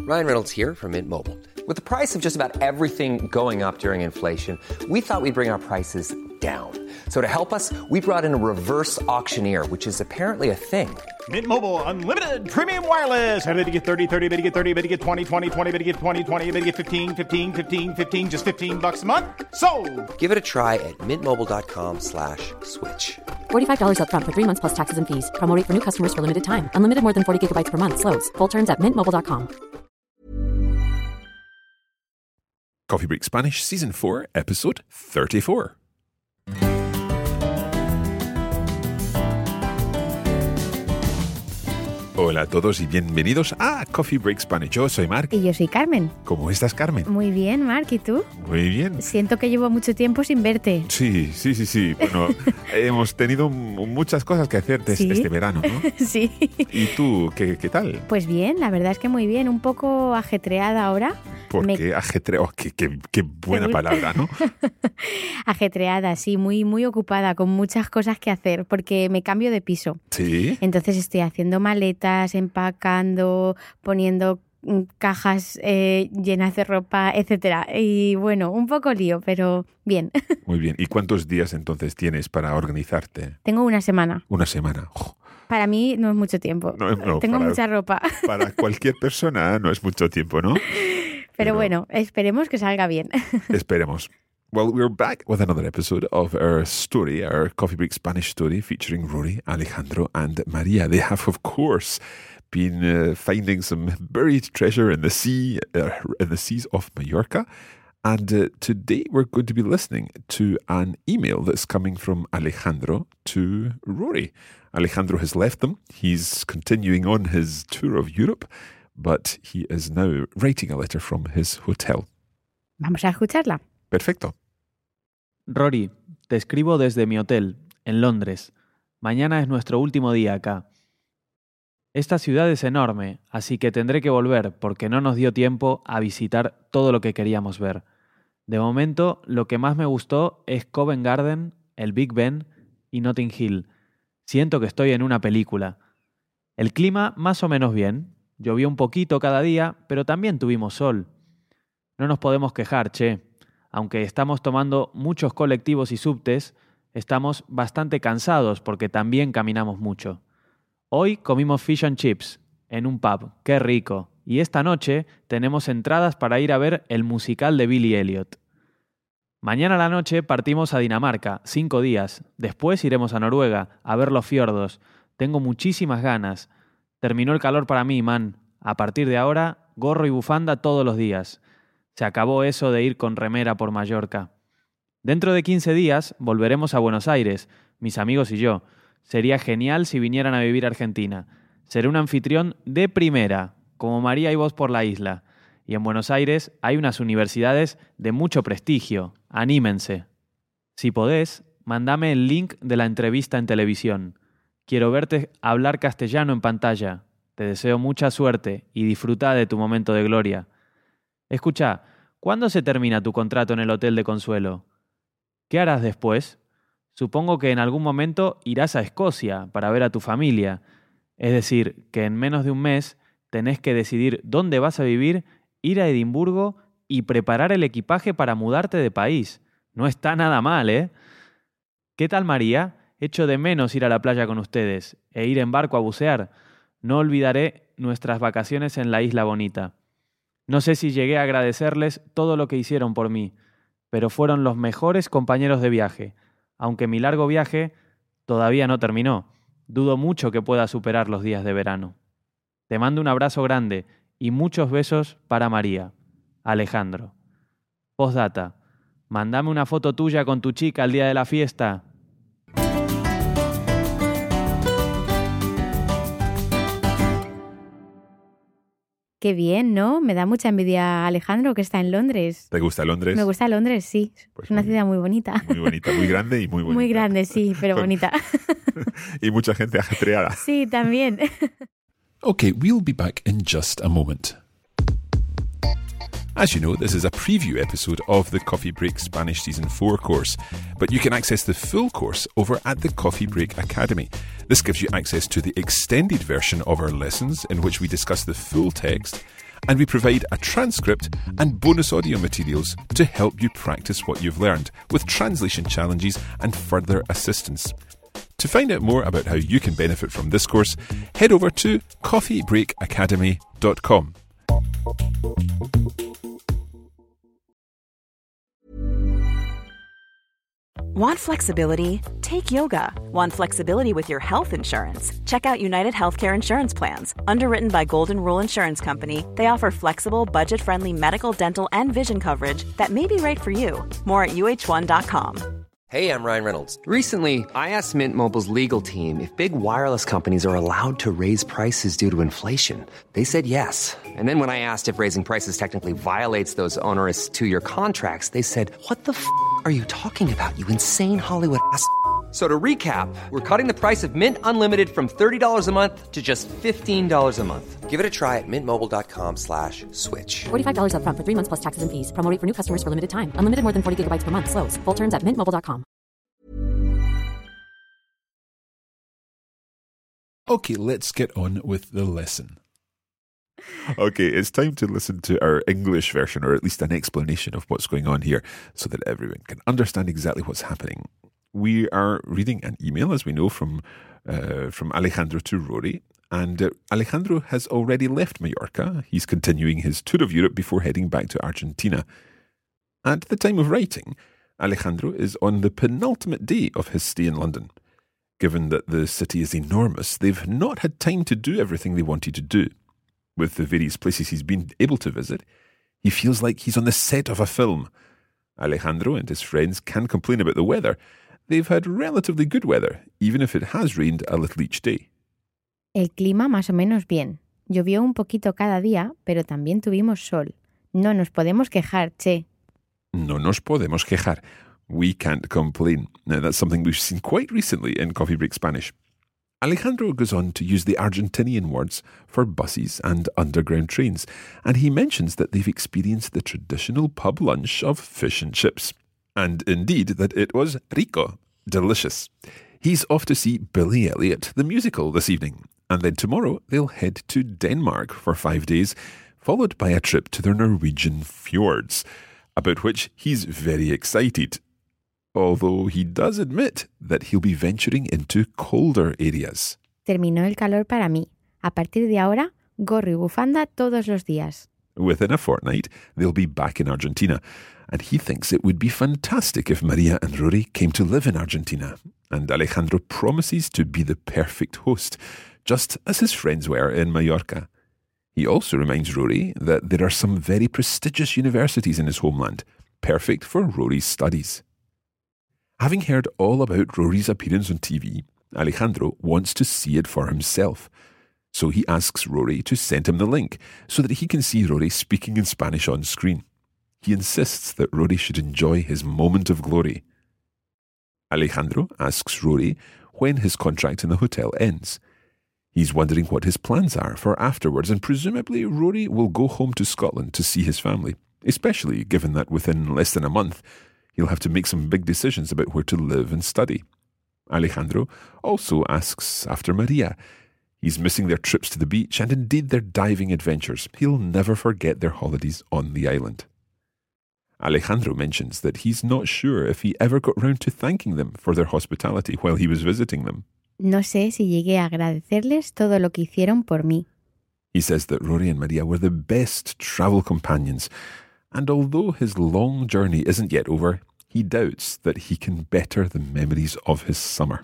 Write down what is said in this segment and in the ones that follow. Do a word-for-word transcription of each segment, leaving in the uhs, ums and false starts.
Ryan Reynolds here from Mint Mobile. With the price of just about everything going up during inflation, we thought we'd bring our prices down. So to help us, we brought in a reverse auctioneer, which is apparently a thing. Mint Mobile Unlimited Premium Wireless. How to get thirty, thirty, how to get thirty, how to get twenty, twenty, twenty, how to get twenty, twenty, how to get fifteen, fifteen, fifteen, fifteen, just fifteen bucks a month? Sold! Give it a try at mintmobile.com slash switch. forty-five dollars up front for three months plus taxes and fees. Promo rate for new customers for limited time. Unlimited more than forty gigabytes per month. Slows full terms at mint mobile dot com. Coffee Break Spanish, Season four, Episode thirty-four. Hola a todos y bienvenidos a Coffee Break Spanish. Yo soy Marc. Y yo soy Carmen. ¿Cómo estás, Carmen? Muy bien, Marc. ¿Y tú? Muy bien. Siento que llevo mucho tiempo sin verte. Sí, sí, sí, sí. Bueno, hemos tenido muchas cosas que hacer des- ¿Sí? este verano, ¿no? Sí. ¿Y tú, qué, qué tal? Pues bien, la verdad es que muy bien. Un poco ajetreada ahora. Porque Me... ajetreo, qué, qué, qué buena palabra, ¿no? Ajetreada, sí, muy, muy ocupada, con muchas cosas que hacer, porque me cambio de piso. Sí. Entonces estoy haciendo maletas, empacando, poniendo cajas eh, llenas de ropa, etcétera. Y bueno, un poco lío, pero bien. Muy bien. ¿Y cuántos días entonces tienes para organizarte? Tengo una semana. Una semana. Oh. Para mí no es mucho tiempo. No, no, Tengo para, mucha ropa. Para cualquier persona no es mucho tiempo, ¿no? Pero, Pero bueno, esperemos que salga bien. Esperemos. Well, we're back with another episode of our story, our Coffee Break Spanish story, featuring Rory, Alejandro, and Maria. They have, of course, been uh, finding some buried treasure in the sea, uh, in the seas of Mallorca. And uh, today we're going to be listening to an email that's coming from Alejandro to Rory. Alejandro has left them. He's continuing on his tour of Europe, but he is now writing a letter from his hotel. Vamos a escucharla. Perfecto. Rory, te escribo desde mi hotel, en Londres. Mañana es nuestro último día acá. Esta ciudad es enorme, así que tendré que volver porque no nos dio tiempo a visitar todo lo que queríamos ver. De momento, lo que más me gustó es Covent Garden, el Big Ben y Notting Hill. Siento que estoy en una película. El clima más o menos bien. Llovió un poquito cada día, pero también tuvimos sol. No nos podemos quejar, che. Aunque estamos tomando muchos colectivos y subtes, estamos bastante cansados porque también caminamos mucho. Hoy comimos fish and chips en un pub. ¡Qué rico! Y esta noche tenemos entradas para ir a ver el musical de Billy Elliot. Mañana a la noche partimos a Dinamarca, cinco días. Después iremos a Noruega, a ver los fiordos. Tengo muchísimas ganas. Terminó el calor para mí, man. A partir de ahora, gorro y bufanda todos los días. Se acabó eso de ir con remera por Mallorca. Dentro de quince días volveremos a Buenos Aires, mis amigos y yo. Sería genial si vinieran a vivir a Argentina. Seré un anfitrión de primera, como María y vos por la isla. Y en Buenos Aires hay unas universidades de mucho prestigio. Anímense. Si podés, mandame el link de la entrevista en televisión. Quiero verte hablar castellano en pantalla. Te deseo mucha suerte y disfruta de tu momento de gloria. Escucha, ¿cuándo se termina tu contrato en el hotel de Consuelo? ¿Qué harás después? Supongo que en algún momento irás a Escocia para ver a tu familia. Es decir, que en menos de un mes tenés que decidir dónde vas a vivir, ir a Edimburgo y preparar el equipaje para mudarte de país. No está nada mal, ¿eh? ¿Qué tal, María? Echo de menos ir a la playa con ustedes e ir en barco a bucear. No olvidaré nuestras vacaciones en la Isla Bonita. No sé si llegué a agradecerles todo lo que hicieron por mí, pero fueron los mejores compañeros de viaje. Aunque mi largo viaje todavía no terminó, dudo mucho que pueda superar los días de verano. Te mando un abrazo grande y muchos besos para María. Alejandro. Postdata. Mándame una foto tuya con tu chica el día de la fiesta. Qué bien, ¿no? Me da mucha envidia a Alejandro, que está en Londres. ¿Te gusta Londres? Me gusta Londres, sí. Pues es una muy, ciudad muy bonita. Muy bonita, muy grande y muy bonita. Muy grande, sí, pero bonita. Y mucha gente ajetreada. Sí, también. Okay, we'll be back in just a moment. As you know, this is a preview episode of the Coffee Break Spanish Season four course, but you can access the full course over at the Coffee Break Academy. This gives you access to the extended version of our lessons in which we discuss the full text, and we provide a transcript and bonus audio materials to help you practice what you've learned, with translation challenges and further assistance. To find out more about how you can benefit from this course, head over to coffee break academy dot com. Want flexibility? Take yoga. Want flexibility with your health insurance? Check out United Healthcare Insurance Plans. Underwritten by Golden Rule Insurance Company, they offer flexible, budget-friendly medical, dental, and vision coverage that may be right for you. More at U H one dot com. Hey, I'm Ryan Reynolds. Recently, I asked Mint Mobile's legal team if big wireless companies are allowed to raise prices due to inflation. They said yes. And then when I asked if raising prices technically violates those onerous two-year contracts, they said, what the f*** are you talking about, you insane Hollywood ass f- So to recap, we're cutting the price of Mint Unlimited from thirty dollars a month to just fifteen dollars a month. Give it a try at mintmobile.com slash switch. forty-five dollars up front for three months plus taxes and fees. Promo rate for new customers for limited time. Unlimited more than forty gigabytes per month. Slows full terms at mint mobile dot com. Okay, let's get on with the lesson. Okay, it's time to listen to our English version, or at least an explanation of what's going on here, so that everyone can understand exactly what's happening. We are reading an email, as we know, from uh, from Alejandro to Rory, and uh, Alejandro has already left Mallorca. He's continuing his tour of Europe before heading back to Argentina. At the time of writing, Alejandro is on the penultimate day of his stay in London. Given that the city is enormous, they've not had time to do everything they wanted to do. With the various places he's been able to visit, he feels like he's on the set of a film. Alejandro and his friends can complain about the weather. They've had relatively good weather, even if it has rained a little each day. El clima más o menos bien. Llovió un poquito cada día, pero también tuvimos sol. No nos podemos quejar, che. No nos podemos quejar. We can't complain. Now, that's something we've seen quite recently in Coffee Break Spanish. Alejandro goes on to use the Argentinian words for buses and underground trains, and he mentions that they've experienced the traditional pub lunch of fish and chips. And indeed, that it was rico, delicious. He's off to see Billy Elliot, the musical, this evening, and then tomorrow they'll head to Denmark for five days, followed by a trip to the Norwegian fjords, about which he's very excited. Although he does admit that he'll be venturing into colder areas. Terminó el calor para mí. A partir de ahora, gorro y bufanda todos los días. Within a fortnight, they'll be back in Argentina, and he thinks it would be fantastic if Maria and Rory came to live in Argentina. And Alejandro promises to be the perfect host, just as his friends were in Mallorca. He also reminds Rory that there are some very prestigious universities in his homeland, perfect for Rory's studies. Having heard all about Rory's appearance on T V, Alejandro wants to see it for himself. So he asks Rory to send him the link so that he can see Rory speaking in Spanish on screen. He insists that Rory should enjoy his moment of glory. Alejandro asks Rory when his contract in the hotel ends. He's wondering what his plans are for afterwards, and presumably Rory will go home to Scotland to see his family, especially given that within less than a month, he'll have to make some big decisions about where to live and study. Alejandro also asks after Maria. He's missing their trips to the beach and indeed their diving adventures. He'll never forget their holidays on the island. Alejandro mentions that he's not sure if he ever got round to thanking them for their hospitality while he was visiting them. No sé si llegué a agradecerles todo lo que hicieron por mí. He says that Rory and Maria were the best travel companions, and although his long journey isn't yet over, he doubts that he can better the memories of his summer.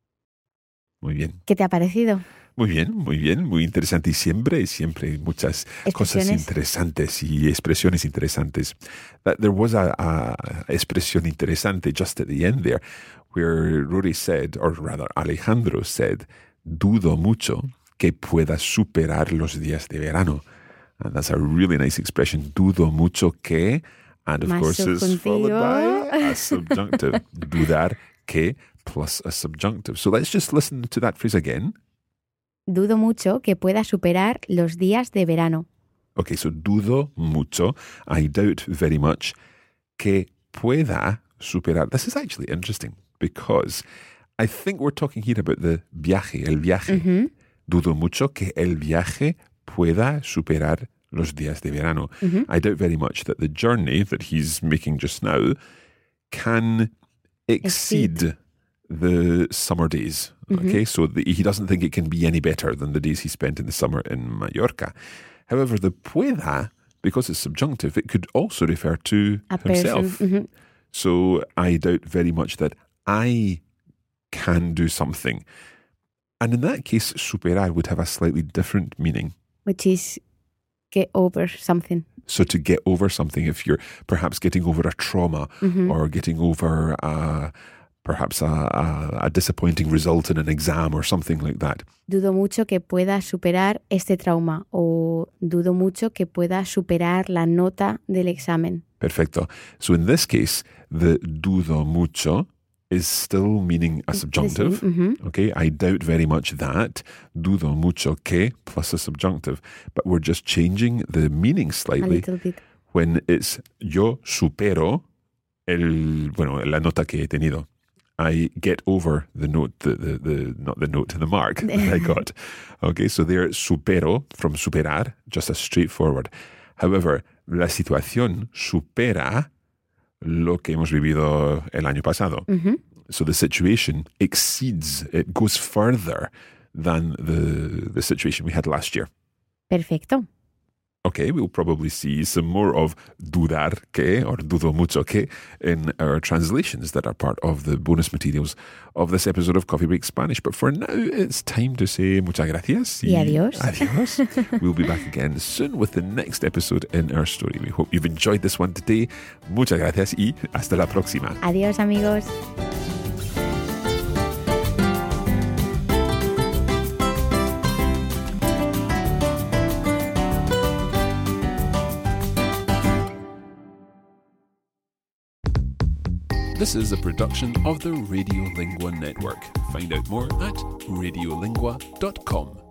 Muy bien. ¿Qué te ha parecido? Muy bien, muy bien, muy interesante y siempre, siempre muchas cosas interesantes y expresiones interesantes. That there was a, a expresión interesante just at the end there, where Rory said, or rather Alejandro said, dudo mucho que pueda superar los días de verano. And that's a really nice expression, dudo mucho que, and of Más course is followed subjuntivo. by a subjunctive. Dudar que plus a subjunctive. So let's just listen to that phrase again. Dudo mucho que pueda superar los días de verano. Okay, so dudo mucho, I doubt very much, que pueda superar. This is actually interesting because I think we're talking here about the viaje, el viaje. Mm-hmm. Dudo mucho que el viaje pueda superar los días de verano. Mhm. I doubt very much that the journey that he's making just now can exceed the summer days. Mhm. Okay, so the, he doesn't think it can be any better than the days he spent in the summer in Mallorca. However, the pueda, because it's subjunctive, it could also refer to A himself. person. Mhm. So I doubt very much that I can do something. And in that case, superar would have a slightly different meaning. Which is get over something. So to get over something, if you're perhaps getting over a trauma Mhm. or getting over a, perhaps a, a, a disappointing result in an exam or something like that. Dudo mucho que pueda superar este trauma o dudo mucho que pueda superar la nota del examen. Perfecto. So in this case, the dudo mucho is still meaning a subjunctive. Mhm. Okay, I doubt very much that. Dudo mucho que plus a subjunctive. But we're just changing the meaning A slightly little bit. when it's yo supero el, bueno, la nota que he tenido. I get over the note, the, the, the not the note, the mark that I got. Okay, so there, supero, from superar, just as straightforward. However, la situación supera lo que hemos vivido el año pasado. Mhm. So the situation exceeds, it goes further than the, the situation we had last year. Perfecto. Okay, we'll probably see some more of dudar que or dudo mucho que in our translations that are part of the bonus materials of this episode of Coffee Break Spanish. But for now, it's time to say muchas gracias. Y adiós. Adiós. We'll be back again soon with the next episode in our story. We hope you've enjoyed this one today. Muchas gracias y hasta la próxima. Adiós, amigos. This is a production of the Radiolingua Network. Find out more at radiolingua dot com.